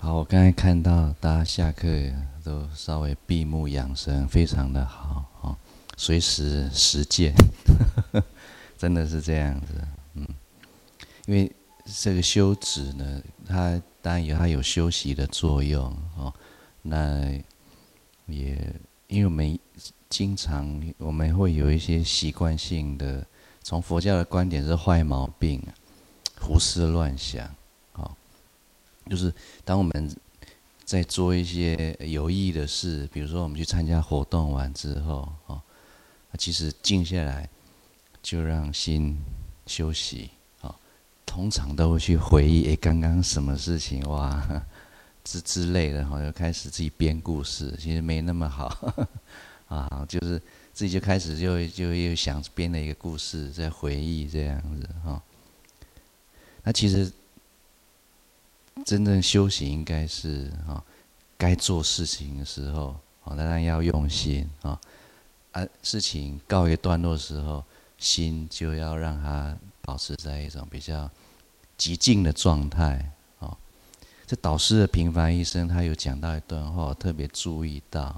好，我刚才看到大家下课都稍微闭目养神，非常的好哦，随时实践，真的是这样子。因为这个修止呢，它当然它有休息的作用哦。那也因为我们会有一些习惯性的，从佛教的观点是坏毛病，胡思乱想。就是当我们在做一些有意义的事，比如说我们去参加活动完之后，其实静下来就让心休息，通常都会去回忆，刚刚什么事情哇之类的，就开始自己编故事，其实没那么好啊，就是自己就开始就又想编了一个故事，在回忆这样子哈。那其实真正修行应该是该做事情的时候当然要用心事情告一段落的时候，心就要让它保持在一种比较极静的状态这导师的平凡一生，他有讲到一段话，我特别注意到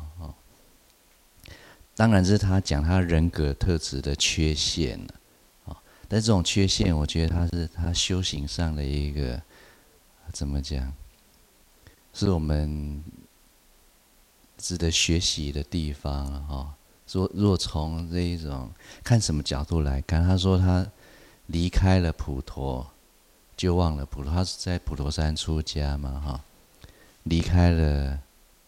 当然是他讲他人格特质的缺陷但这种缺陷，我觉得他是他修行上的一个怎么讲，是我们值得学习的地方若从这一种看什么角度来看，他说他离开了普陀，就忘了普陀，他是在普陀山出家嘛离开了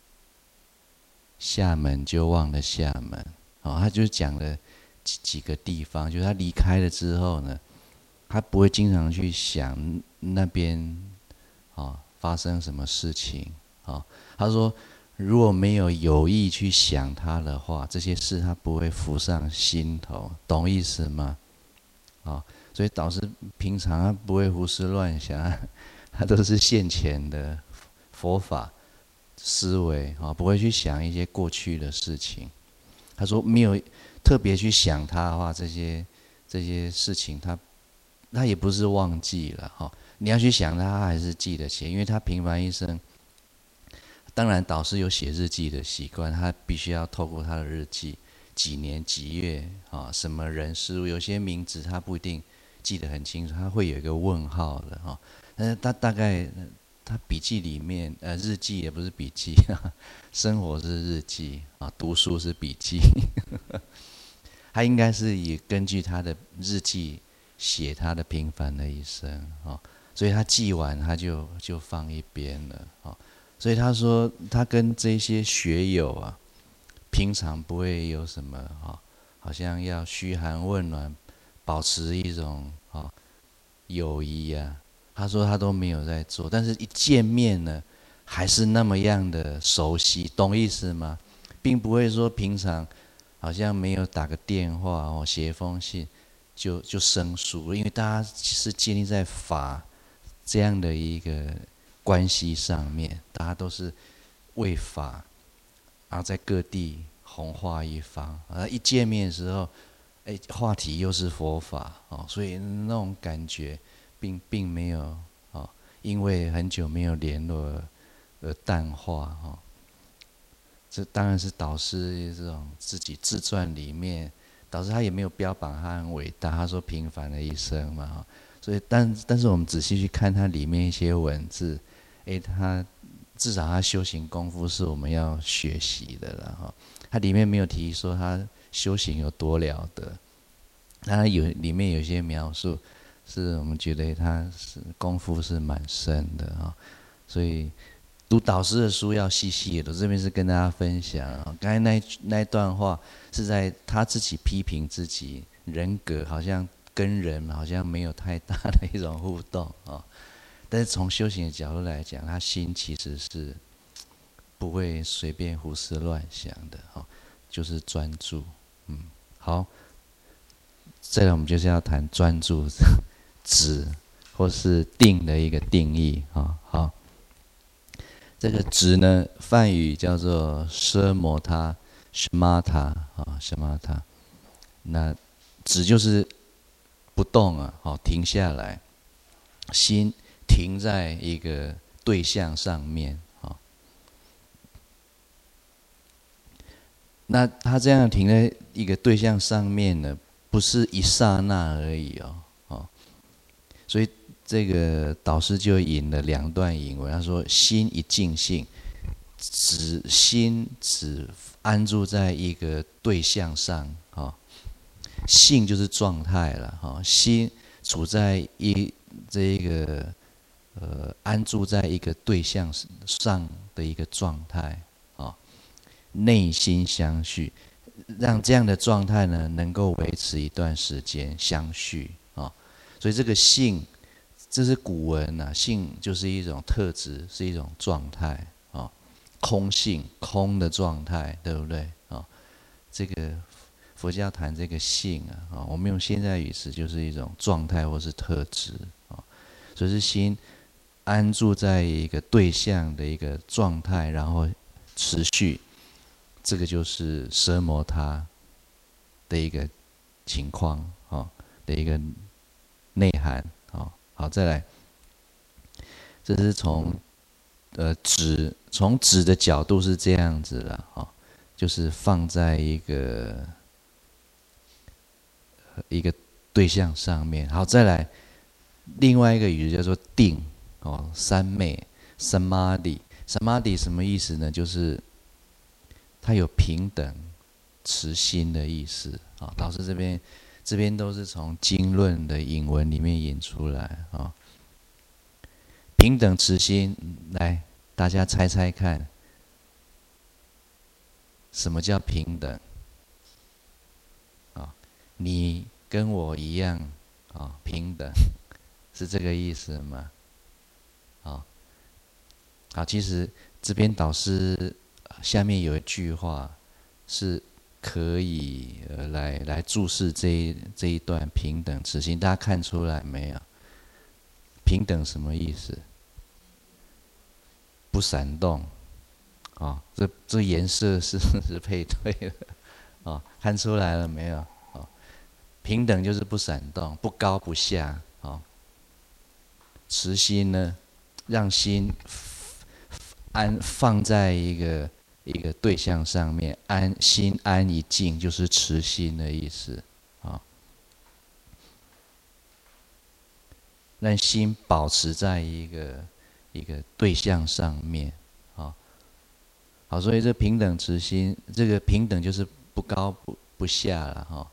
厦门，就忘了厦门他就讲了几个地方，就是他离开了之后呢，他不会经常去想那边发生什么事情他说如果没有意去想它的话，这些事他不会浮上心头，懂意思吗所以导师平常他不会胡思乱想他都是现前的佛法思维不会去想一些过去的事情。他说没有特别去想它的话，这些事情他也不是忘记了你要去想他还是记得起，因为他平凡一生，当然导师有写日记的习惯，他必须要透过他的日记，几年几月什么人事物，有些名字他不一定记得很清楚，他会有一个问号的但是他大概他笔记里面日记也不是笔记生活是日记读书是笔记他应该是也根据他的日记写他的平凡的一生所以他记完他就放一边了所以他说他跟这些学友平常不会有什么好像要嘘寒问暖，保持一种友谊他说他都没有在做，但是一见面呢，还是那么样的熟悉，懂意思吗？并不会说平常好像没有打个电话写封信就生疏了，因为大家是建立在法这样的一个关系上面，大家都是为法，然后在各地弘化一方一见面的时候话题又是佛法所以那种感觉并没有因为很久没有联络而淡化这当然是导师这种自己自传里面，导师他也没有标榜他很伟大，他说平凡的一生嘛所以但是我们仔细去看它里面一些文字他至少他修行功夫是我们要学习的了他里面没有提说他修行有多了得，他里面有些描述是我们觉得他是功夫是蛮深的所以读导师的书要细细的，这边是跟大家分享刚才那段话是在他自己批评自己人格好像跟人好像没有太大的一种互动但是从修行的角度来讲，他心其实是不会随便胡思乱想的就是专注好，再来我们就是要谈专注止或是定的一个定义好，这个止呢，梵语叫做奢摩他 shamatha shamatha， 那止就是不动停下来，心停在一个对象上面啊。那他这样停在一个对象上面呢，不是一刹那而已哦，所以这个导师就引了2段引文，他说：心一净性，心只安住在一个对象上啊，性就是状态了哈，心处在这一个安住在一个对象上的一个状态啊，内心相续，让这样的状态呢能够维持一段时间相续啊，所以这个性，这是古文啊，性就是一种特质，是一种状态啊，空性，空的状态，对不对啊？这个佛教谈这个性啊，我们用现在语词就是一种状态或是特质啊，所以是心安住在一个对象的一个状态，然后持续，这个就是奢摩他的一个情况啊的一个内涵啊。好，再来，这是从指的角度是这样子了啊，就是放在一个对象上面。好，再来另外一个语叫做定哦，三昧 samadhi 什么意思呢？就是它有平等持心的意思啊。导师这边都是从经论的引文里面引出来啊。平等持心，来大家猜猜看，什么叫平等？啊，你跟我一样啊，平等是这个意思吗？啊，好，其实这边导师下面有一句话是可以来注释这一段平等持心，大家看出来没有？平等什么意思？不闪动啊，这颜色是配对的啊，看出来了没有？啊，平等就是不闪动，不高不下啊。持心呢，让心放在一个对象上面，心安一静，就是持心的意思啊。让心保持在一个对象上面啊。好，所以这平等持心，这个平等就是不高不下了哈。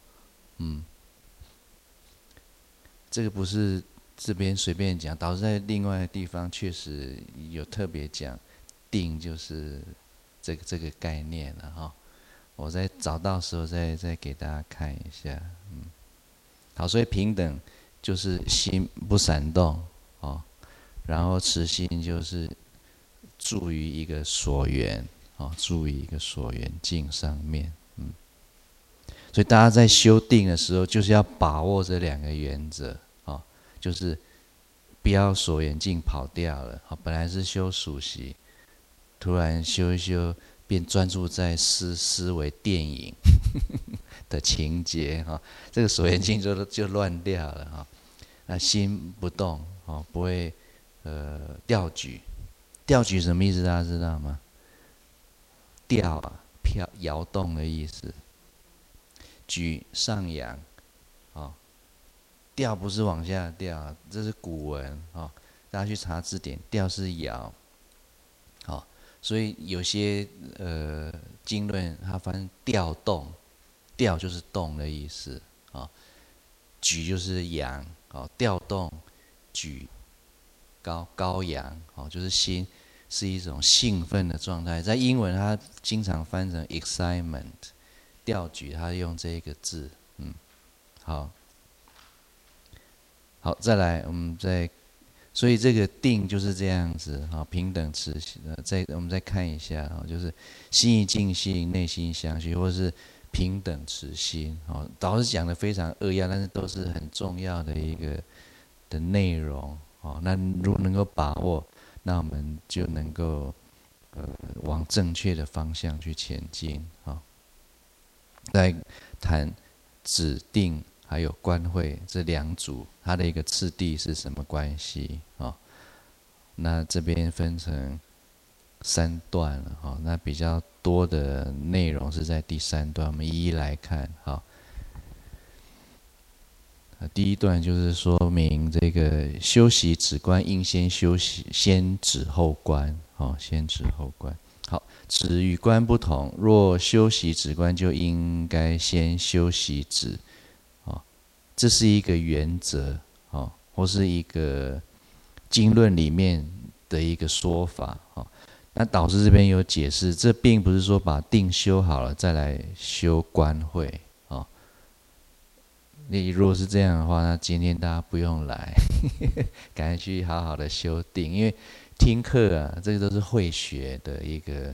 这个不是这边随便讲，导致在另外的地方确实有特别讲，定就是这个概念了哈。我再找到时候再给大家看一下。好，所以平等就是心不闪动哦，然后持心就是住于一个所缘哦，住于一个所缘境上面。所以大家在修定的时候，就是要把握这2个原则啊，就是不要所缘境跑掉了啊。本来是修属习，突然修一修，便专注在思维电影的情节哈，这个所缘境就乱掉了哈。那心不动哦，不会调举。调举什么意思？大家知道吗？调啊，摇动的意思。举上扬，哦，调不是往下掉，这是古文哦，大家去查字典，调是摇，哦，所以有些经论它翻调动，调就是动的意思啊，哦，举就是扬，哦，调动，举高扬，哦，就是心是一种兴奋的状态，在英文它经常翻成 excitement。调举，他用这个字，好，再来，我们所以这个定就是这样子，平等持心，我们再看一下，就是心一静性，内心相续，或是平等持心，导师讲的非常扼要，但是都是很重要的一个的内容，那如果能够把握，那我们就能够往正确的方向去前进，来谈指定还有观慧这2组，它的一个次第是什么关系啊？ 那这边分成3段了哈，那比较多的内容是在第3段，我们一一来看。好，第一段就是说明这个修习止观应先先止后观，先止后观。好，止与观不同，若修习止观，就应该先修习止，这是一个原则，或是一个经论里面的一个说法。那导师这边有解释，这并不是说把定修好了再来修观会。你如果是这样的话，那今天大家不用来，赶快去好好的修定，因为听课啊，这个都是会学的一个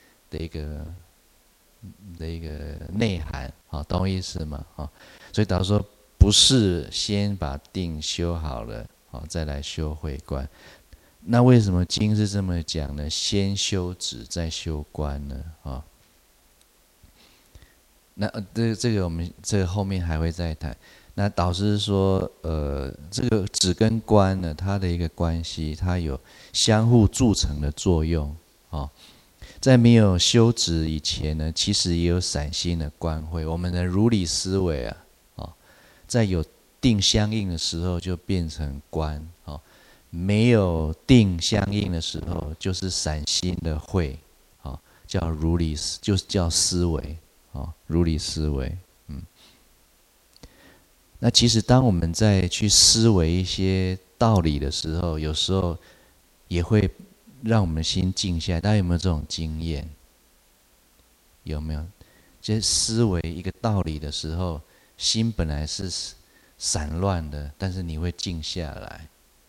内涵，懂我意思吗？所以导师说，不是先把定修好了，再来修会观。那为什么经是这么讲呢？先修止再修观呢？那这个我们这个后面还会再谈。那导师说，这个止跟观呢，它的一个关系，它有相互助成的作用。在没有修止以前呢，其实也有散心的观会。我们的如理思维啊，在有定相应的时候就变成观，没有定相应的时候就是散心的会，叫如理，就是叫思维。如理思维。那其实当我们在去思维一些道理的时候，有时候也会让我们心静下来。大家有没有这种经验？有没有？就是思维一个道理的时候，心本来是散乱的，但是你会静下来。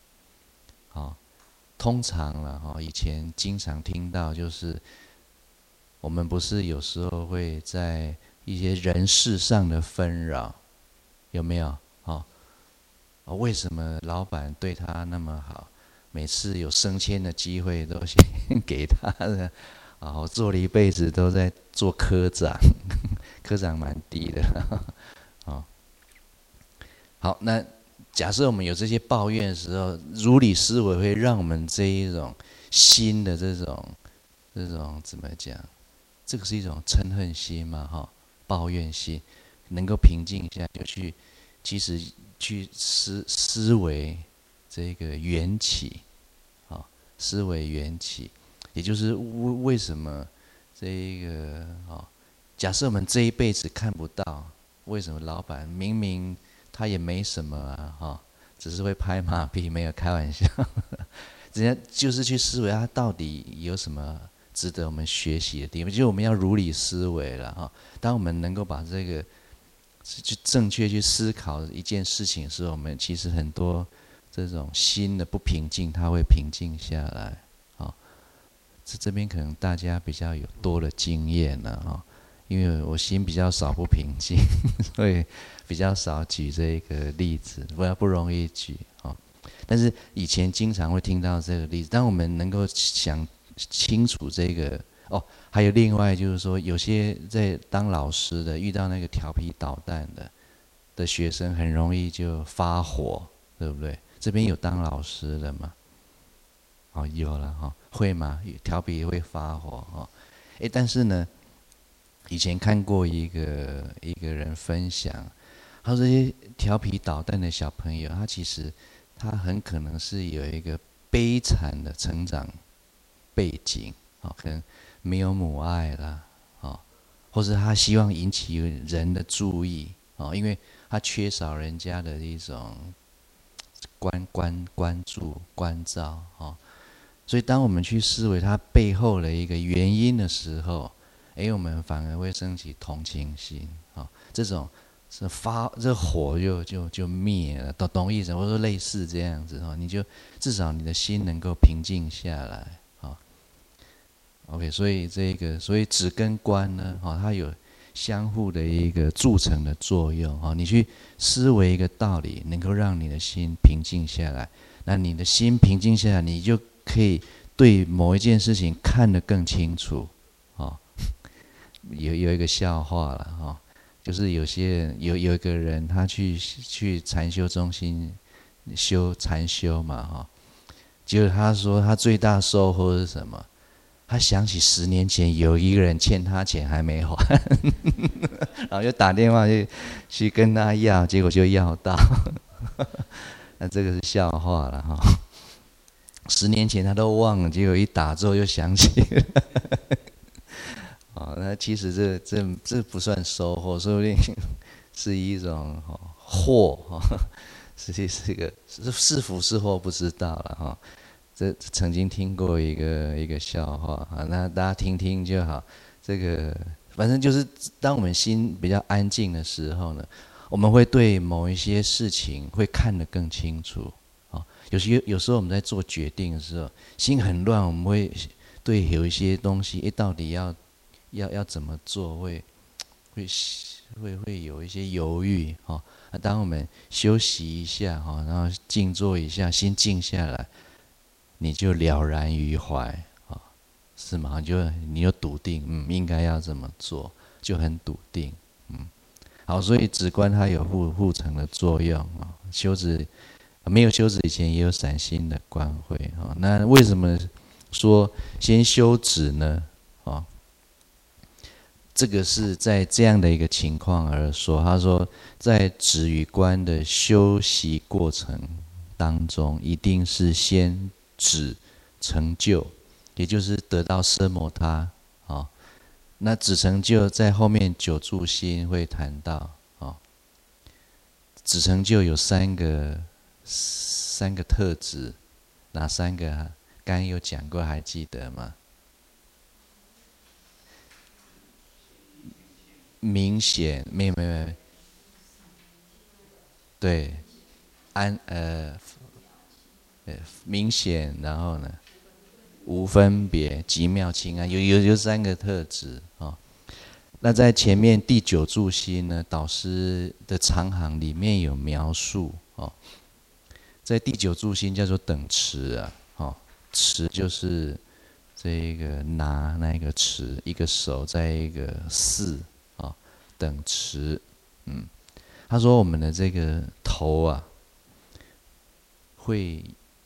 通常啦，以前经常听到，就是我们不是有时候会在一些人事上的纷扰，有没有？为什么老板对他那么好？每次有升迁的机会都先给他的，我做了一辈子都在做科长，科长蛮低的。好，那假设我们有这些抱怨的时候，如理思维会让我们这一种心的这种怎么讲？这个是一种嗔恨心嘛，抱怨心，能够平静下来，就去其实去思维这个缘起，思维缘起，也就是为什么这一个假设我们这一辈子看不到，为什么老板明明他也没什么啊，只是会拍马屁，没有开玩笑，人家就是去思维他到底有什么值得我们学习的地方，就是我们要如理思维了哈。当我们能够把这个去正确去思考一件事情的时候，我们其实很多这种心的不平静，它会平静下来。这边可能大家比较有多的经验了哈，因为我心比较少不平静，所以比较少举这个例子，不容易举哈。但是以前经常会听到这个例子，当我们能够想清楚这个还有另外就是说，有些在当老师的遇到那个调皮捣蛋的学生，很容易就发火，对不对？这边有当老师的吗？有了哈，会吗？调皮会发火哈，但是呢，以前看过一个人分享，他说这些调皮捣蛋的小朋友，他其实他很可能是有一个悲惨的成长背景，可能没有母爱啦，或者他希望引起人的注意，因为他缺少人家的一种关注关照，所以当我们去思维它背后的一个原因的时候，我们反而会升起同情心，这种是这火就灭了，懂意思？或者说类似这样子，你就至少你的心能够平静下来。OK， 所以所以止跟观呢，它有相互的一个助成的作用。你去思维一个道理，能够让你的心平静下来。那你的心平静下来，你就可以对某一件事情看得更清楚。有一个笑话了，就是有些人有一个人，他去禅修中心修禅修嘛， 结果他说他最大收获是什么？他想起10年前有一个人欠他钱还没还，然后就打电话去跟他要，结果就要到。那这个是笑话了哈。10年前他都忘了，结果一打之后又想起了。那其实这不算收获，说不定是一种祸哈，实际是一个是福是祸不知道了哈。这曾经听过一个笑话啊，那大家听听就好。这个反正就是当我们心比较安静的时候呢，我们会对某一些事情会看得更清楚啊。有时候我们在做决定的时候，心很乱，我们会对有一些东西，到底要怎么做，会有一些犹豫哈。当我们休息一下哈，然后静坐一下，心静下来。你就了然于怀啊，是吗？你就笃定，应该要这么做，就很笃定，好，所以止观它有护成的作用啊。修止没有修止以前也有散心的观慧啊。那为什么说先修止呢？啊，这个是在这样的一个情况而说。他说，在止与观的修习过程当中，一定是先止成就，也就是得到奢摩他啊。那止成就在后面九住心会谈到啊。止成就有三个特质，哪3个啊？刚刚有讲过，还记得吗？明显，没，对，明显，然后呢，无分别，极妙清安，有3个特质啊。那在前面第9住心呢，导师的长行里面有描述哦。在第9住心叫做等持啊，持就是这个拿那个持，一个手在一个四啊，等持。他说我们的这个头啊，会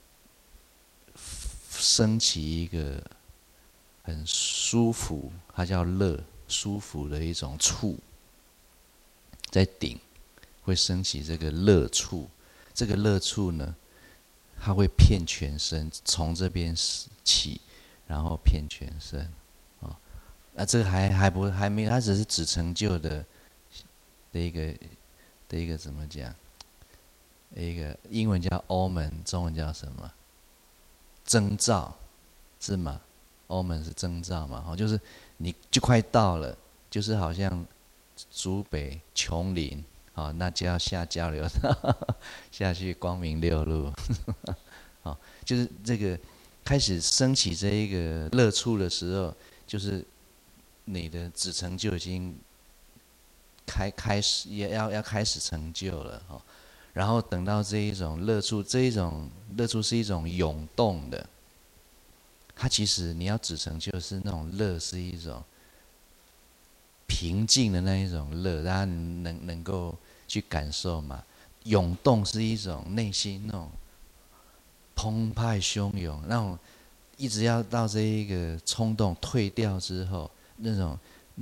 升起一个很舒服，它叫乐，舒服的一种触，在顶会升起这个乐触。这个乐触呢，它会遍全身，从这边起，然后遍全身。这个还没有，它只是只成就的一个怎么讲？一个英文叫 omen， 中文叫什么？征兆是吗？ omen 是征兆嘛，就是你就快到了，就是好像竹北琼林，那就要下交流道，下去光明六路，就是这个开始升起这一个乐处的时候，就是你的止成就已经开始要开始成就了，然后等到这一种乐处，这一种乐处是一种涌动的，它其实你要止成就是那种乐，是一种平静的那一种乐，大家能够去感受嘛。涌动是一种内心那种澎湃汹涌，那种一直要到这一个冲动退掉之后，那种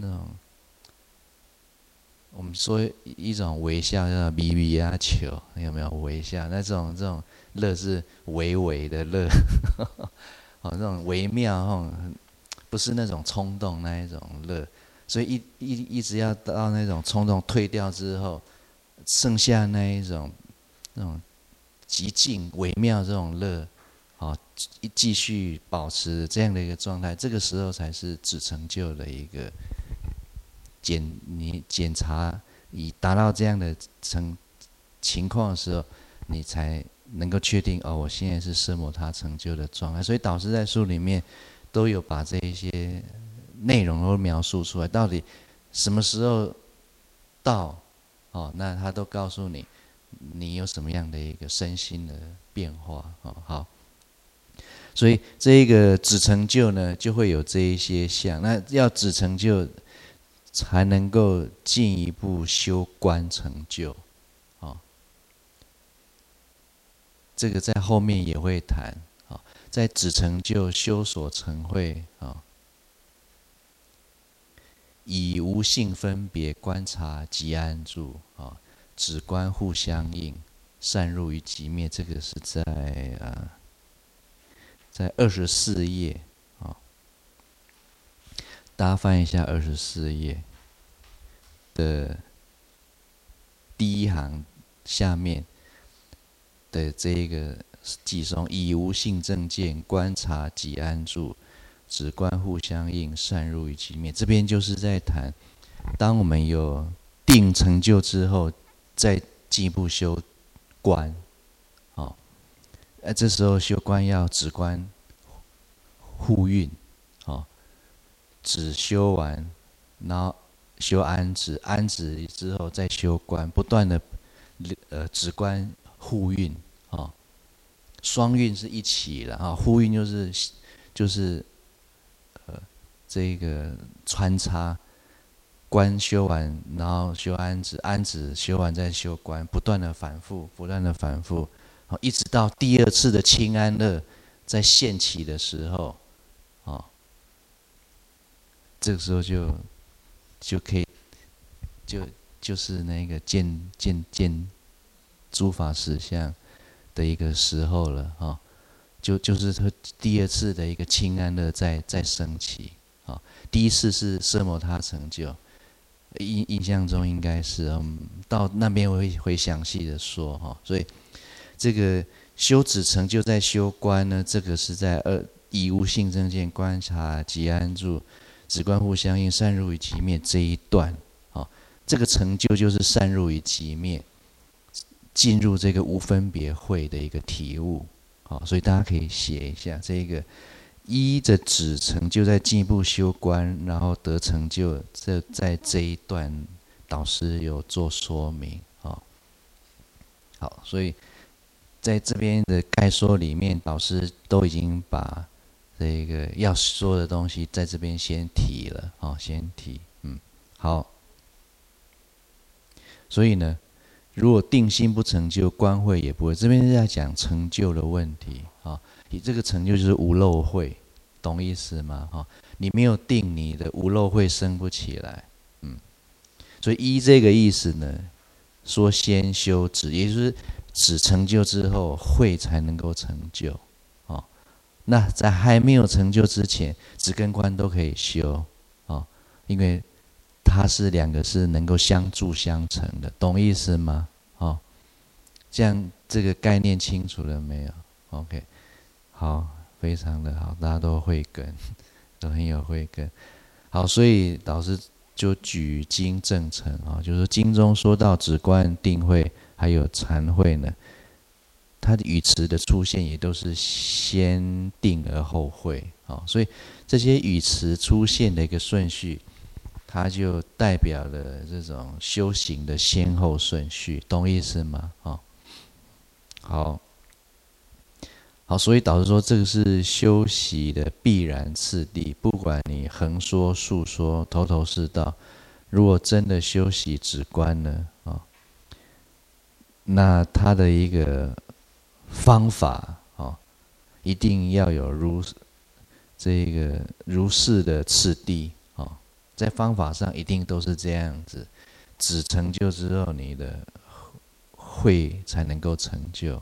我们说一种微笑叫咪咪啊球，有没有微笑？那这种乐是微微的乐，这种微妙，不是那种冲动那一种乐，所以一直要到那种冲动退掉之后，剩下那一种那种极静微妙这种乐，继续保持这样的一个状态，这个时候才是止成就的一个你检查，以达到这样的情况的时候，你才能够确定我现在是奢摩他成就的状态。所以导师在书里面都有把这一些内容都描述出来，到底什么时候到，那他都告诉你，你有什么样的一个身心的变化，好。所以这一个止成就呢，就会有这一些相。那要止成就，才能够进一步修观成就，这个在后面也会谈。 在止成就修所成慧以无性分别观察即安住止观互相应，善入于寂灭。这个是在24页大家翻一下24页的第一行下面的这一个偈颂：以无性正见观察即安住，止观互相应，善入于寂灭。这边就是在谈，当我们有定成就之后，再进一步修观，这时候修观要止观互运，止修完，然后修安止，安止之后再修观，不断的止观互运双运是一起的互运就是这个穿插，观修完，然后修安止，安止修完再修观，不断的反复，不断的反复，一直到第二次的清安乐在现起的时候，这个时候就可以就是那个见诸法实相的一个时候了就是他第二次的一个清安乐在升起第一次是奢摩他成就，印象中应该是到那边我会详细的说所以这个修止成就在修观呢，这个是在以无性正见观察即安住，止观互相应，善入于寂灭这一段这个成就就是善入于寂灭，进入这个无分别慧的一个体悟所以大家可以写一下这个依着止成就在进一步修观，然后得成就，在这一段导师有做说明好，所以在这边的概说里面，导师都已经把这个要说的东西在这边先提了先提好。所以呢，如果定心不成就，观慧也不会。这边是在讲成就的问题你这个成就就是无漏慧，懂意思吗你没有定，你的无漏慧生不起来所以依这个意思呢，说先修止，也就是止成就之后，慧才能够成就那在还没有成就之前，止跟观都可以修因为它是两个是能够相助相成的，懂意思吗这样这个概念清楚了没有 ？OK， 好，非常的好，大家都会跟，都很有慧根。好，所以导师就举经证成就是经中说到止观定慧还有禅慧呢，它的语词的出现也都是先定而后慧所以这些语词出现的一个顺序，它就代表了这种修行的先后顺序，懂意思吗好，所以导师说这个是修习的必然次第，不管你横说竖说头头是道，如果真的修习止观呢那他的一个方法一定要有如是的次第在方法上一定都是这样子，止成就之后，你的慧才能够成就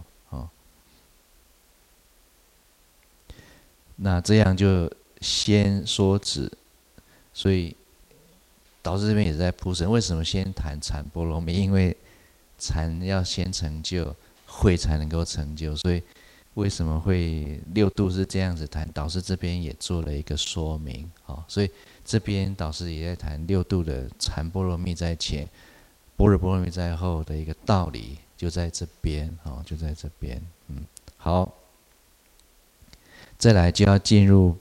那这样就先说止，所以导师这边也在铺陈，为什么先谈禅波罗蜜？因为禅要先成就，慧才能够成就，所以为什么会六度是这样子谈？导师这边也做了一个说明所以这边导师也在谈六度的禅波罗蜜在前，般若波罗蜜在后的一个道理，就在这边就在这边好。再来就要进入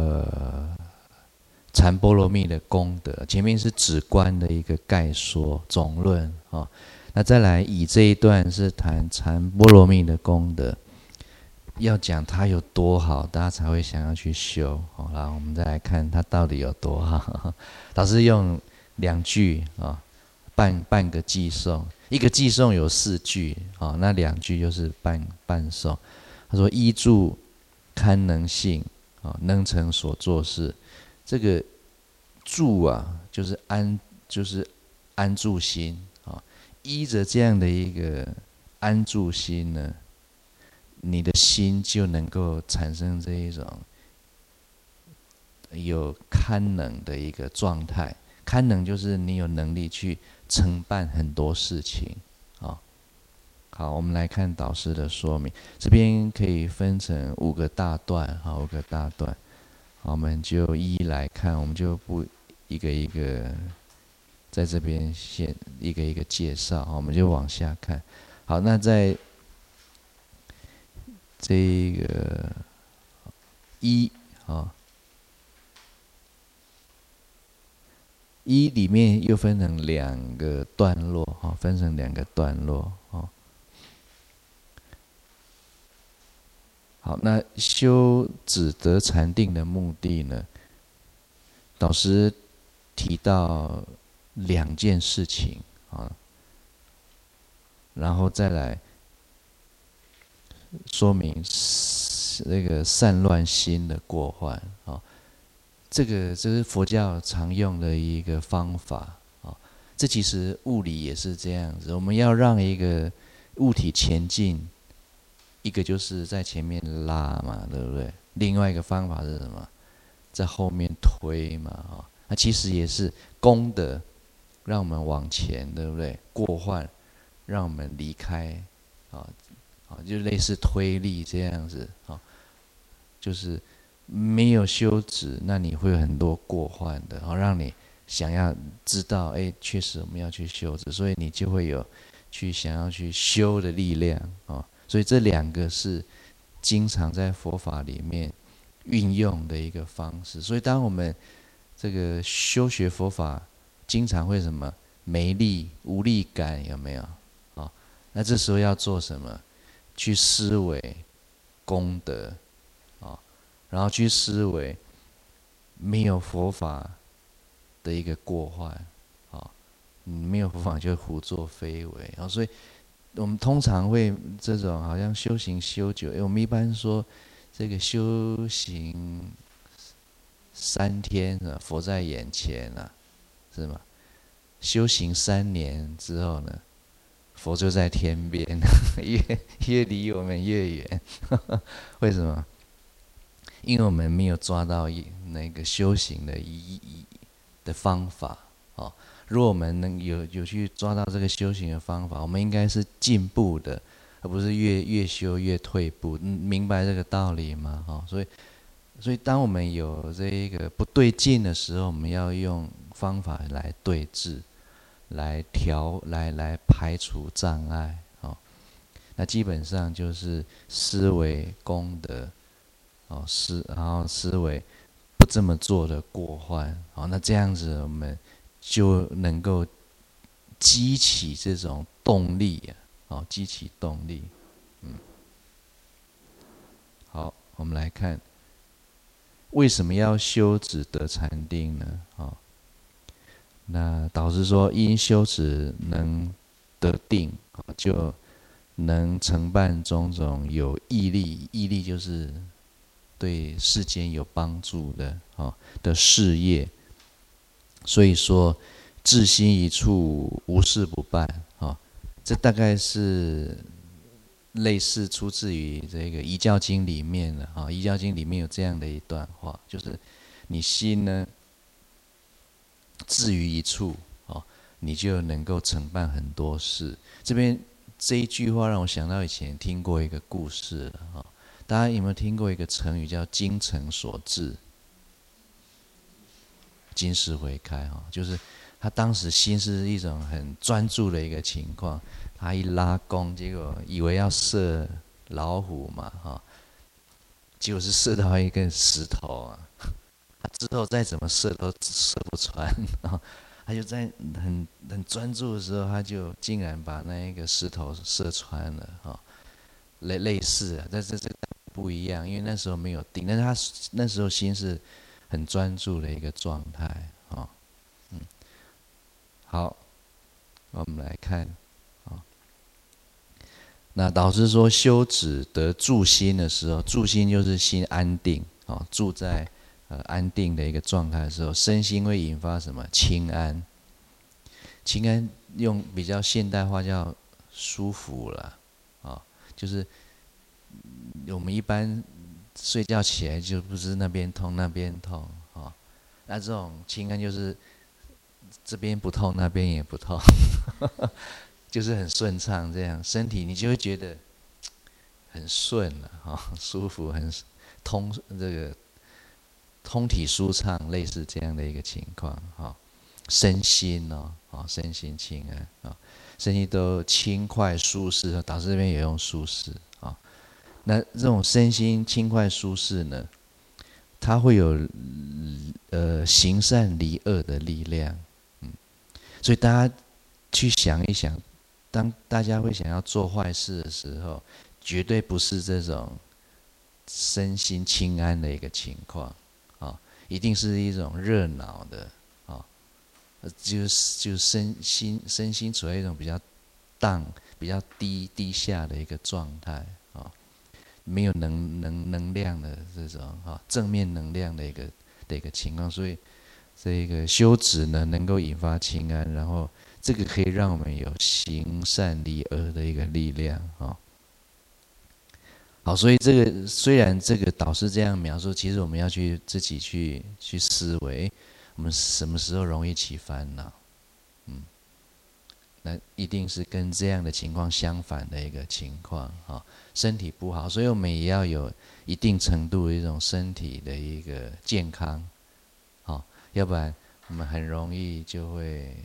禅波罗蜜的功德，前面是止观的一个概说总论那再来以这一段是谈禅波罗蜜的功德，要讲它有多好，大家才会想要去修然后我们再来看它到底有多好。导师用2句半个偈颂，一个偈颂有4句那2句就是半颂。他说依住堪能性啊，能成所做事。这个住啊，就是安住心啊。依着这样的一个安住心呢，你的心就能够产生这一种有堪能的一个状态。堪能就是你有能力去承办很多事情啊。好，我们来看导师的说明，这边可以分成5个大段，好，5个大段，好，我们就一一来看，我们就不一个一个在这边先一个一个介绍，好，我们就往下看。好，那在这个一啊。一里面又分成2个段落，分成2个段落，好，那修止得禅定的目的呢？导师提到2件事情啊，然后再来说明那个散乱心的过患啊。这是佛教常用的一个方法啊。这其实物理也是这样子，我们要让一个物体前进，一个就是在前面拉嘛，对不对？另外一个方法是什么？在后面推嘛，啊，那其实也是功德让我们往前，对不对？过患让我们离开，啊，就类似推力这样子啊，就是没有修止，那你会有很多过患的，让你想要知道，哎，确实我们要去修止，所以你就会有去想要去修的力量啊。所以这2个是经常在佛法里面运用的一个方式。所以当我们这个修学佛法，经常会什么没力、无力感，有没有？啊，那这时候要做什么？去思维功德啊，然后去思维没有佛法的一个过患啊，没有佛法就胡作非为啊。所以我们通常会这种好像修行修久，我们一般说这个修行3天，佛在眼前啊，是吗？修行3年之后呢，佛就在天边，越离我们越远。为什么？因为我们没有抓到那个修行的意义的方法啊。如果我们能有去抓到这个修行的方法，我们应该是进步的，而不是越修越退步。明白这个道理吗？所以当我们有这一个不对劲的时候，我们要用方法来对治，来排除障碍。那基本上就是思维功德，然后思维不这么做的过患，那这样子我们就能够激起这种动力激起动力。好，我们来看为什么要修止得禅定呢？那导师说，因修止能得定，就能承办种种有毅力，毅力就是对世间有帮助的事业。所以说，至心一处，无事不办这大概是类似出自于这个《遗教经》里面的《遗教经》里面有这样的一段话，就是你心呢至于一处你就能够承办很多事。这一句话让我想到以前听过一个故事了大家有没有听过一个成语叫精诚所至？金石为开就是他当时心是一种很专注的一个情况，他一拉弓，结果以为要射老虎嘛结果是射到一根石头他之后再怎么射都射不穿他就在很专注的时候，他就竟然把那一个石头射穿了类似但这不一样，因为那时候没有定，但是他那时候心是很专注的一个状态好，我们来看那导师说，修止得住心的时候，住心就是心安定，住在安定的一个状态的时候，身心会引发什么？清安。清安用比较现代化叫舒服了，就是我们一般睡觉起来就不是那边痛那边痛，那这种清安就是这边不痛那边也不痛，就是很顺畅，这样身体你就会觉得很顺了，舒服，很通，这个通体舒畅，类似这样的一个情况，身心身心清安，身心都轻快舒适，导师这边也用舒适，那这种身心轻快舒适呢，它会有行善离恶的力量，所以大家去想一想，当大家会想要做坏事的时候，绝对不是这种身心清安的一个情况，一定是一种热闹的，就是身心处在一种比较比较低下的一个状态，没有能量的这种正面能量的一个情况，所以这个修止呢，能够引发清安，然后这个可以让我们有行善离恶的一个力量，好，所以这个虽然这个导师这样描述，其实我们要自己去思维，我们什么时候容易起烦恼？那一定是跟这样的情况相反的一个情况，身体不好，所以我们也要有一定程度的一种身体的一个健康，要不然我们很容易就会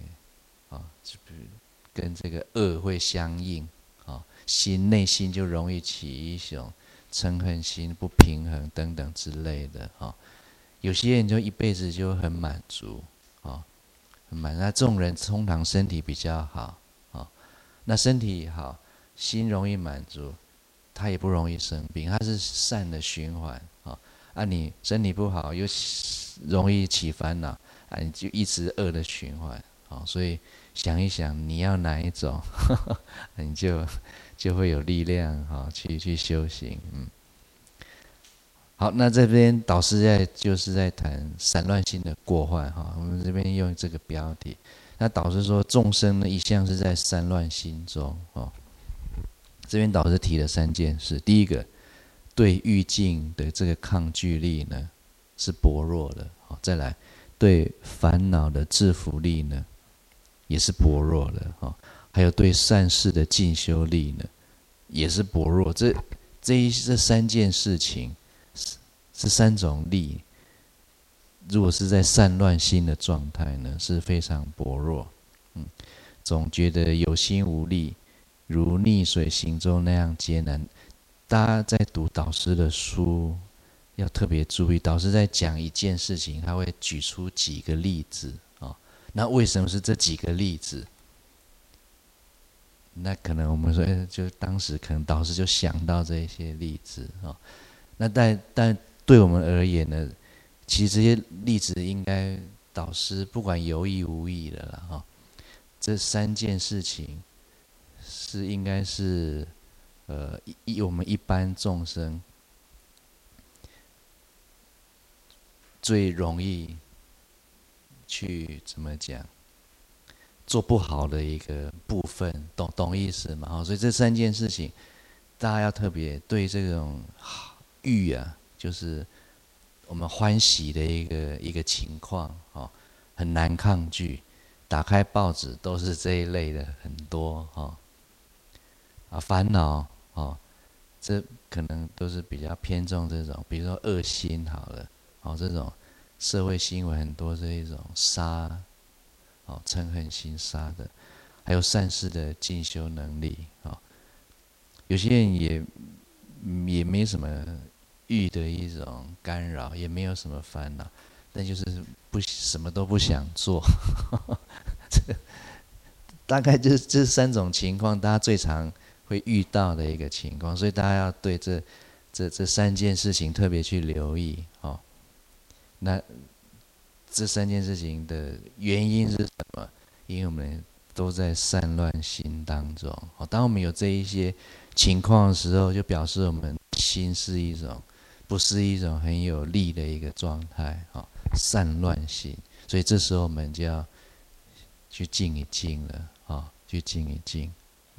跟这个恶会相应，内心就容易起一种嗔恨心、不平衡等等之类的，有些人就一辈子就很满足，那这种人通常身体比较好，那身体好，心容易满足，他也不容易生病，他是善的循环，你身体不好又容易起烦恼，你就一直恶的循环，所以想一想你要哪一种，你就会有力量，去修行，好，那这边导师就是在谈散乱心的过患，我们这边用这个标题。那导师说，众生呢一向是在散乱心中，这边导师提了3件事。第一个，对欲境的这个抗拒力呢是薄弱的，再来，对烦恼的制服力呢也是薄弱的，还有对善事的进修力呢也是薄弱。这3件事情。这3种力，如果是在散乱心的状态呢，是非常薄弱，总觉得有心无力，如逆水行舟那样艰难。大家在读导师的书，要特别注意，导师在讲一件事情，他会举出几个例子，那为什么是这几个例子？那可能我们说，就当时可能导师就想到这些例子，那但对我们而言呢，其实这些例子应该导师不管有意无意的啦，这3件事情是应该是我们一般众生最容易去怎么讲做不好的一个部分，懂意思吗？所以这3件事情，大家要特别对这种欲啊。就是我们欢喜的一个情况，很难抗拒。打开报纸都是这一类的很多，烦恼，这可能都是比较偏重这种，比如说恶心好了，这种社会新闻很多这一种杀，嗔恨心杀的，还有善事的进修能力，有些人也没什么欲的一种干扰，也没有什么烦恼，但就是什么都不想做，大概就是这3种情况，大家最常会遇到的一个情况，所以大家要对这3件事情特别去留意，那这3件事情的原因是什么？因为我们都在散乱心当中，当我们有这一些情况的时候，就表示我们心是一种，不是一种很有力的一个状态，散乱心。所以这时候我们就要去静一静了，去静一静。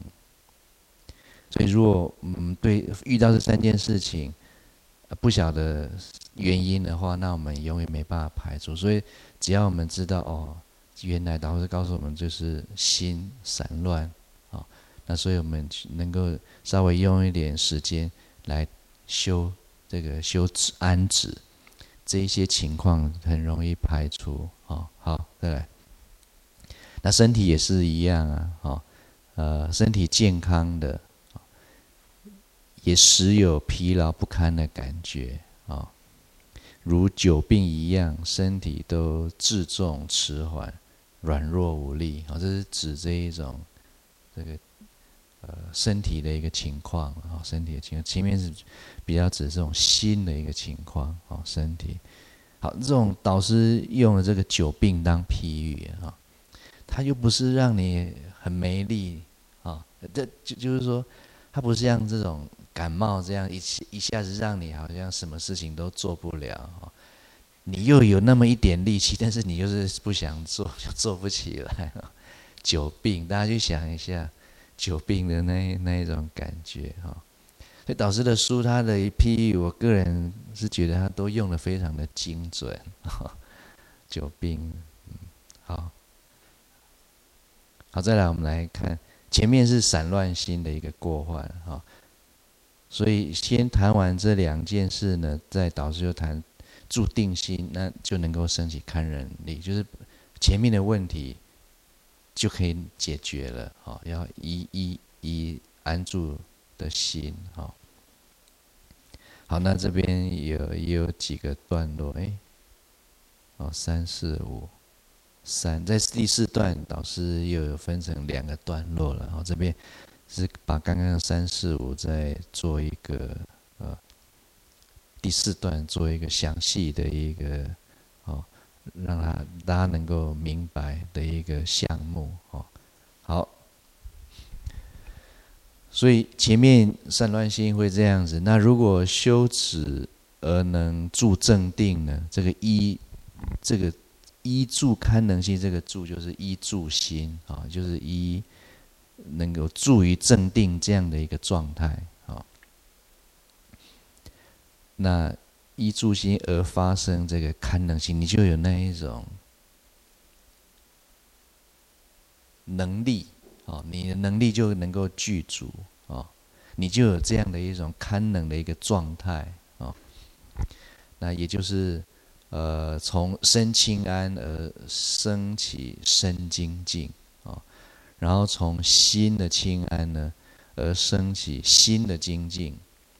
所以如果对遇到这3件事情，不晓得原因的话，那我们永远没办法排除。所以只要我们知道原来导师告诉我们就是心散乱，那所以我们能够稍微用一点时间来修安止，这一些情况很容易排除。好，再来。那身体也是一样身体健康的，也时有疲劳不堪的感觉如久病一样，身体都自重迟缓，软弱无力。这是指这一种身体的一个情况身体的情况。前面是比较指这种心的一个情况身体。好，这种导师用了这个久病当譬喻它又不是让你很没力这就是说，它不是像这种感冒这样一下子让你好像什么事情都做不了你又有那么一点力气，但是你就是不想做，就做不起来久病，大家去想一下久病的那一种感觉所以导师的书，他的譬喻，我个人是觉得他都用得非常的精准久病。好，再来我们来看前面是散乱心的一个过患所以先谈完这2件事呢，在导师就談住定心，那就能够升起堪忍力，就是前面的问题就可以解决了要一安住的心好，那这边也有几个段落3、4、5、3，在第4段导师又有分成2个段落了这边是把刚刚3、4、5再做一个第4段做一个详细的一个让大家能够明白的一个项目好，所以前面散乱心会这样子。那如果修止而能住正定呢？这个依住堪能心，这个住就是依住心就是依能够住于正定这样的一个状态那依住心而发生这个堪能心，你就有那一种能力你的能力就能够具足你就有这样的一种堪能的一个状态那也就是从身轻安而升起身精进然后从心的轻安呢而升起心的精进，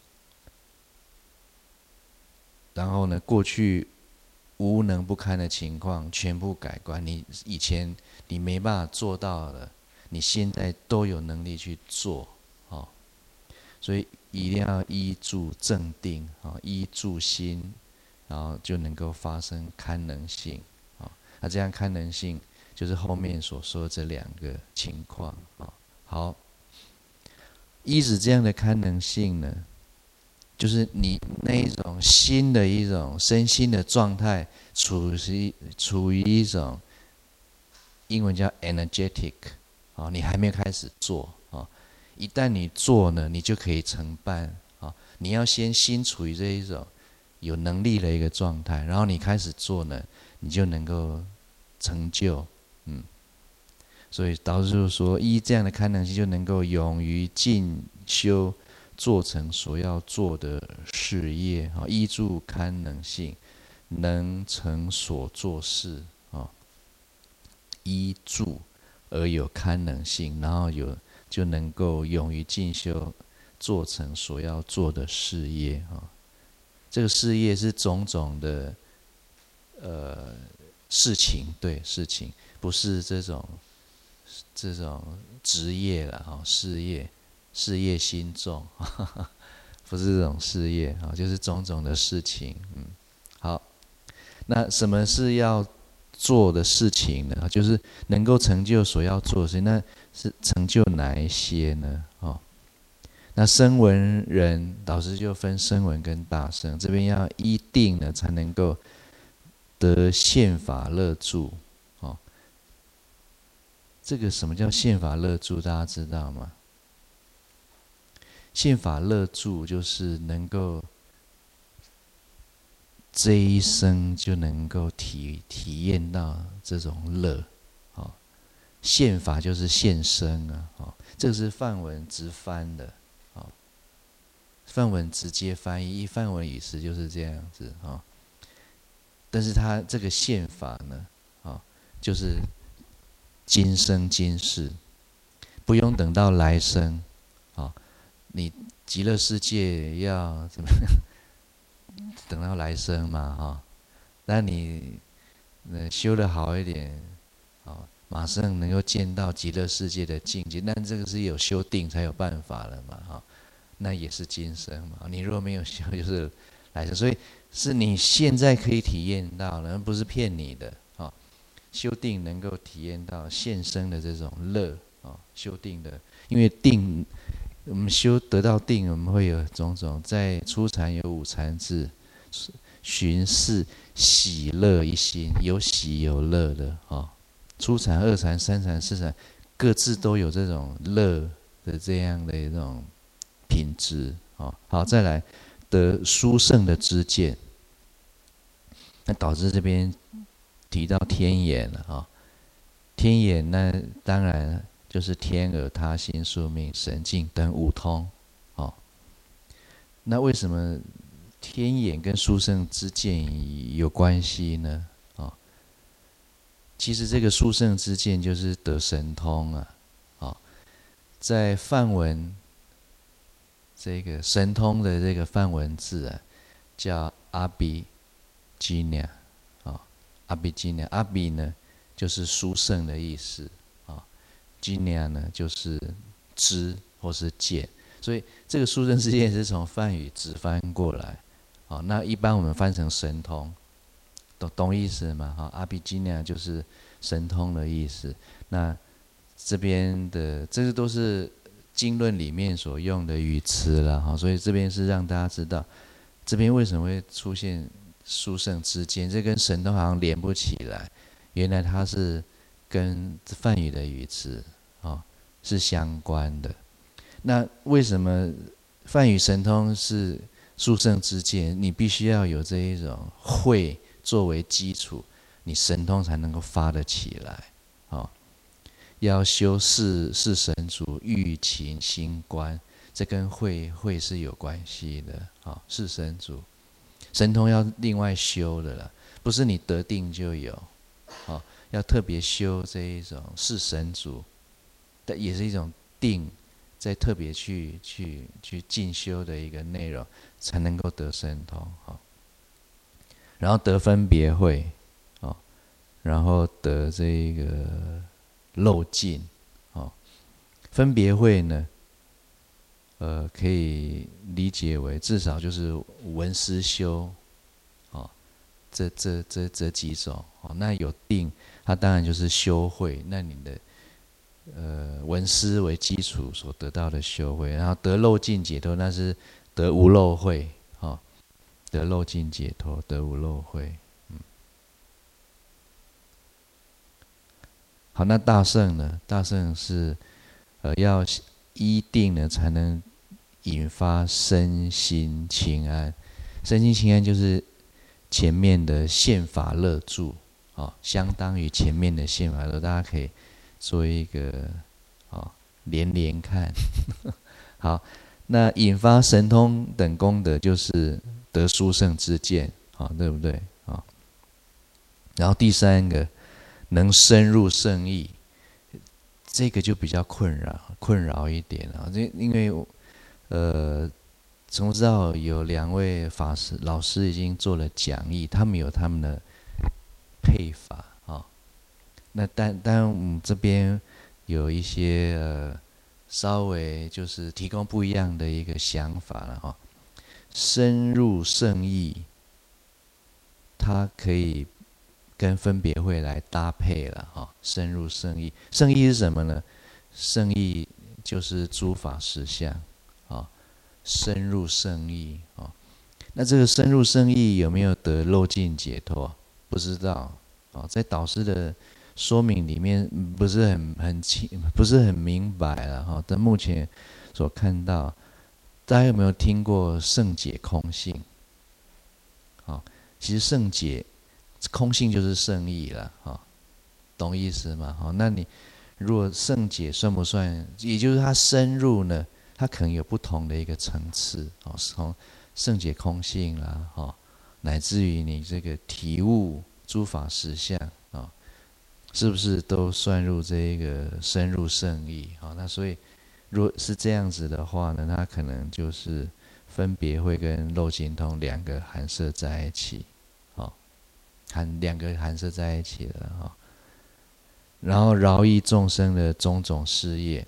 然后呢过去无能不堪的情况全部改观，你以前你没办法做到了，你现在都有能力去做所以一定要依住正定依住心，然后就能够发生堪能性那这样堪能性就是后面所说的这2个情况好，依止这样的堪能性呢，就是你那一种心的一种身心的状态处于一种英文叫 energetic 你还没有开始做一旦你做呢，你就可以承办你要先心处于这一种有能力的一个状态，然后你开始做呢，你就能够成就所以导师就说，依这样的堪能性，就能够勇于进修，做成所要做的事业依住堪能性，能成所做事依住而有堪能性，然后就能够勇于进修，做成所要做的事业这个事业是种种的事情，对事情，不是这种职业了事业心重不是这种事业就是种种的事情好，那什么是要做的事情呢？就是能够成就所要做的事情，那是成就哪一些呢那声闻人，导师就分声闻跟大乘，这边要依定呢，才能够得现法乐住。哦，这个什么叫现法乐住？大家知道吗？现法乐住就是能够这一生就能够体验到这种乐。哦，现法就是现身啊。哦，这个是梵文直翻的。哦，梵文直接翻译，梵文语词就是这样子。哦，但是它这个现法呢，哦，就是今生今世，不用等到来生。哦，你极乐世界要怎么样？等到来生嘛，哈。那你修得好一点，哦，马上能够见到极乐世界的境界。但这个是有修定才有办法了嘛，哈。那也是今生嘛。你如果没有修，就是来生。所以是你现在可以体验到的，不是骗你的。哦，修定能够体验到现生的这种乐。哦，修定的，因为定。我们修得到定，我们会有种种，在初禅有五禅智，寻视喜乐一心，有喜有乐的。哦，初禅、二禅、三禅、四禅，各自都有这种乐的这样的一种品质。哦，好，再来得殊胜的知见。那导致这边提到天眼了。哦，天眼那当然就是天耳、他心、宿命、神境等五通。哦，那为什么天眼跟殊胜之见有关系呢？哦，其实这个殊胜之见就是得神通啊。哦，在梵文这个神通的这个梵文字啊，叫阿比基尼亚。哦，阿比基尼亚，阿比呢就是殊胜的意思。基尼亚呢，就是知或是见，所以这个殊胜之见是从梵语直翻过来。哦，那一般我们翻成神通，懂意思吗？哈，阿比基尼亚就是神通的意思。那这边的这个都是经论里面所用的语词了。哈，所以这边是让大家知道，这边为什么会出现殊胜之见，这跟神通好像连不起来，原来它是跟梵语的语词，哦，是相关的。那为什么梵语神通是殊胜之见？你必须要有这一种慧作为基础，你神通才能够发得起来。哦，要修四神足、欲勤心观，这跟慧是有关系的。哦，四神足，神通要另外修的啦，不是你得定就有。哦，要特别修这一种四神足，但也是一种定，再特别去进修的一个内容，才能够得神通。哦，然后得分别慧。哦，然后得这个漏尽。哦，分别慧呢，可以理解为至少就是闻思修。哦，这几种。哦，那有定，它当然就是修慧。那你的闻思为基础所得到的修慧，然后得漏尽解脱，那是得无漏慧。哦，得漏尽解脱，得无漏慧。好，那大乘呢？大乘是要依定呢，才能引发身心清安。身心清安就是前面的现法乐住。哦，相当于前面的现法乐，大家可以做一个连看。好，那引发神通等功德，就是得殊胜之见。对不对？然后第三个能深入圣意，这个就比较困扰一点了。因为从知道有2位法师老师已经做了讲义，他们有他们的配法。那但我们这边有一些稍微就是提供不一样的一个想法了。深入圣意，它可以跟分别慧来搭配了。深入圣意，圣意是什么呢？圣意就是诸法实相。 深入圣意啊。那这个深入圣意有没有得漏尽解脱？不知道啊，在导师的说明里面不是很清，不是很明白了哈。但目前所看到，大家有没有听过圣解空性？好，其实圣解空性就是圣意了，哈，懂意思吗？好，那你如果圣解算不算？也就是它深入呢，它可能有不同的一个层次，哦，从圣解空性啦，哦，乃至于你这个体悟诸法实相啊，是不是都算入这一个深入圣意？好，那所以如果是这样子的话呢，它可能就是分别会跟漏尽通两个含摄在一起，好，两个含摄在一起了哈。然后饶益众生的种种事业，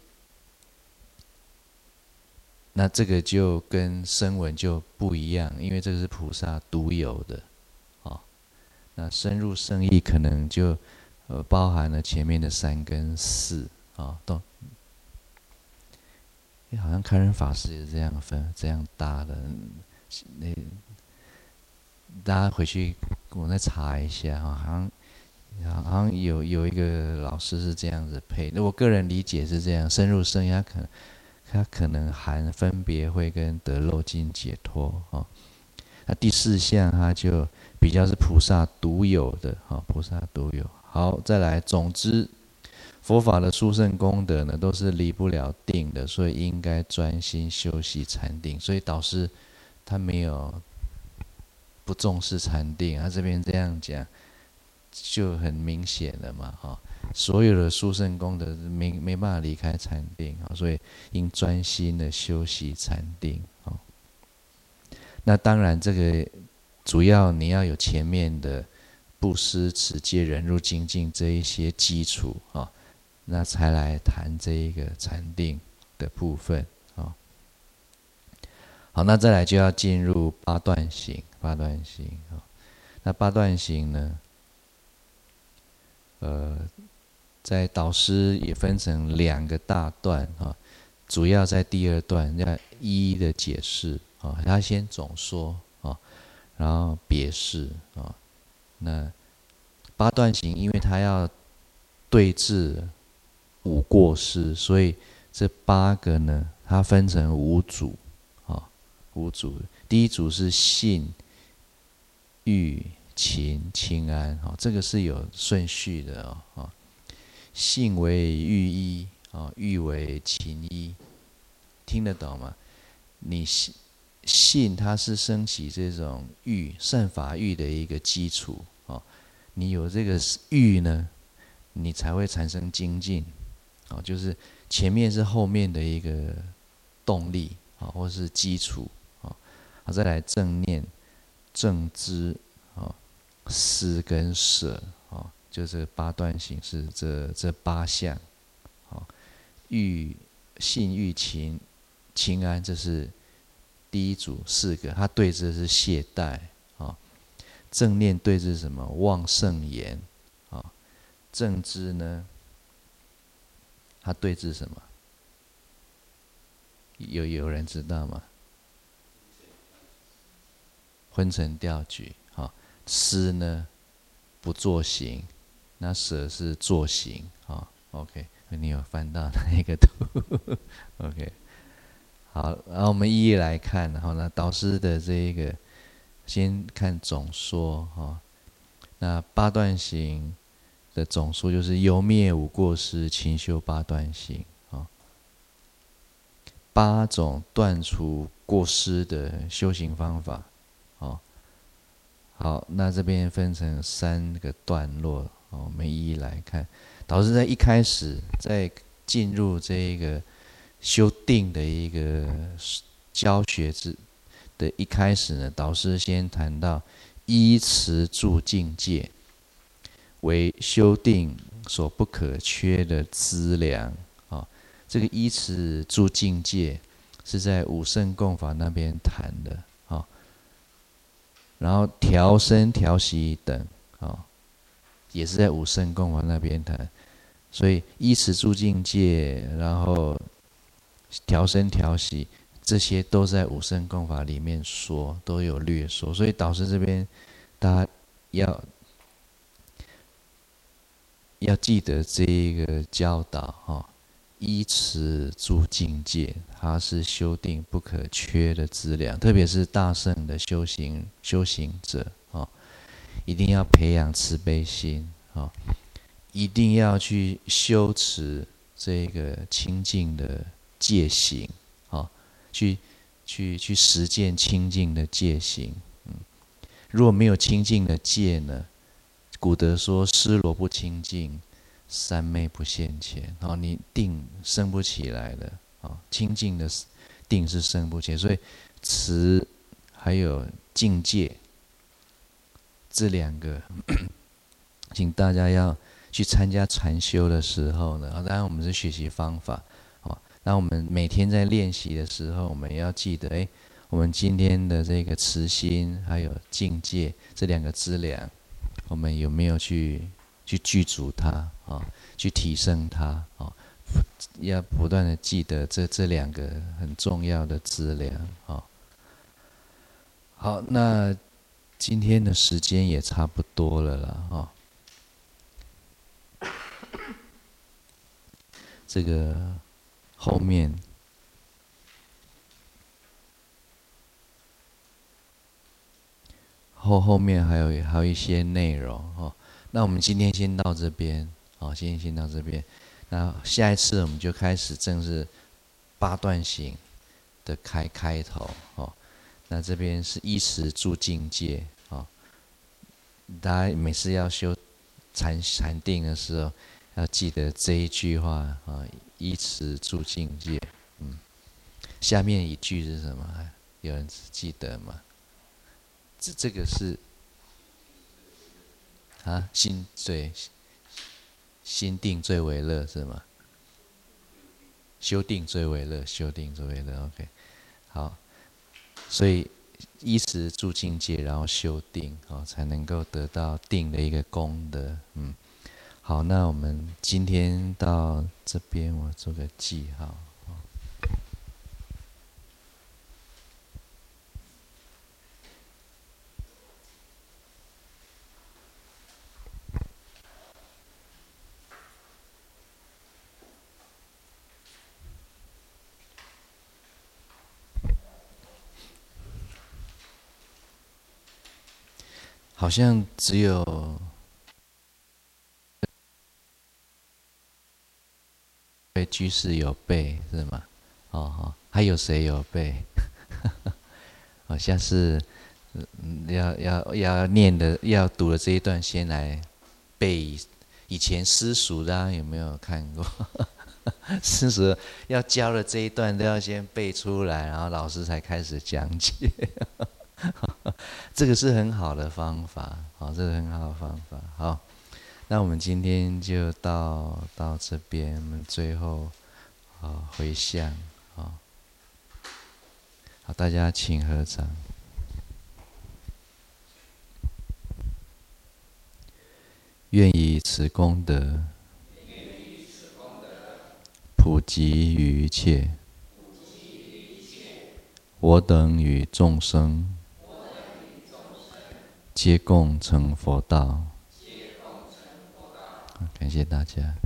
那这个就跟声闻就不一样，因为这个是菩萨独有的，哦，那深入圣意可能就包含了前面的3跟4，啊，都，好像开仁法师也是这样分这样搭的，那大家回去我再查一下哈，好像有一个老师是这样子配，那我个人理解是这样，深入圣意它可能含分别会跟得漏尽解脱啊。那第4项它就比较是菩萨独有的啊，菩萨独有。好，再来，总之佛法的殊胜功德呢，都是离不了定的，所以应该专心修习禅定。所以导师他没有不重视禅定，他这边这样讲就很明显了嘛，哈。所有的殊胜功德没办法离开禅定，所以应专心的修习禅定。那当然，这个主要你要有前面的布施、持戒、忍辱、精进这一些基础啊，那才来谈这一个禅定的部分啊。好，那再来就要进入八段行，八段行啊。那八段行呢，在导师也分成2个大段啊，主要在第2段要一一的解释啊，他先总说啊，然后别释啊。那八段行，因为他要对治5过失，所以这8个呢，它分成5组啊，5组。第一组是信、欲、勤、清安，这个是有顺序的哦。信为欲依啊，欲为勤依，听得懂吗？你信它是升起这种欲善法欲的一个基础啊，你有这个欲呢，你才会产生精进啊，就是前面是后面的一个动力啊，或是基础啊。再来正念、正知啊、思跟舍啊。就是八段行是这8项，好，信、欲、勤、清安，这是第一组4个，它对治的是懈怠啊。正念对治什么？妄圣言啊。正知呢，它对治什么？有人知道吗？昏沉掉举啊。思呢，不作行。那舍是作行啊 ，OK， 你有翻到那一个图，OK， 好，然后我们一一来看，然后呢，导师的这一个先看总说哈，那八段行的总说就是由灭5过失，勤修八段行啊，8种断除过失的修行方法，好，那这边分成3个段落。我们一一来看，导师在一开始在进入这个修定的一个教学的一开始呢，导师先谈到依持住境界为修定所不可缺的资粮啊。这个依持住境界是在五圣共法那边谈的啊，然后调身调息等啊。也是在五圣共法那边谈，所以依持住境界，然后调身调息， 这些都在五圣共法里面说，都有略说。所以导师这边大家要记得这一个教导哈，依持住境界，它是修定不可缺的资粮，特别是大乘的修行者啊，一定要培养慈悲心啊，一定要去修持这个清净的戒行啊，去实践清净的戒行。如果没有清净的戒呢，古德说尸罗不清净，三昧不现前。你定生不起来了，清净的定是生不起来。所以慈还有境界这两个，请大家要去参加禅修的时候呢，当然我们是学习方法，那我们每天在练习的时候，我们要记得，我们今天的这个慈心还有境界这两个资粮，我们有没有去具足它啊？去提升它啊？要不断的记得这两个很重要的资粮啊。好，那今天的时间也差不多了啦啊。这个后面。后面还有一些内容哦，那我们今天先到这边哦，今天先到这边，那下一次我们就开始正式八段行的开头哦，那这边是依持住境界哦，大家每次要修禅定的时候，要记得这一句话啊，依持住境界。下面一句是什么？有人记得吗？这个是啊，心定最为乐是吗？修定最为乐，修定最为乐。OK， 好，所以依持住境界，然后修定才能够得到定的一个功德。好，那我们今天到这边，我做个记号。好像只有居士有背是吗？还有谁有背？好像是要念的要读的这一段，先来背。以前私塾大家有没有看过？私塾要教的这一段都要先背出来，然后老师才开始讲解。这个是很好的方法，这个很好的方法。好，那我们今天就到这边，我们最后回向，好，大家请合掌。愿以此功德，普及于一切，我等与众生，皆共成佛道。感谢大家。